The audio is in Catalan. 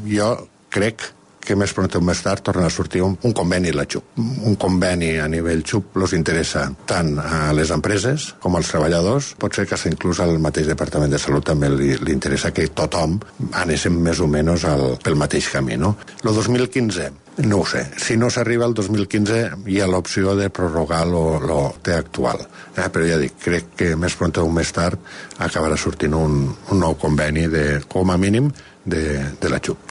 jo crec que més pront o més tard torna a sortir un conveni la XUP. Un conveni a nivell XUP els interessa tant a les empreses com als treballadors. Pot ser que inclús al mateix Departament de Salut també li interessa que tothom anéssim més o menys pel mateix camí, no? El 2015, no ho sé. Si no s'arriba al 2015 hi ha l'opció de prorrogar el té actual. Però ja dic, crec que més pront o més tard acabarà sortint un nou conveni com a mínim de la XUP.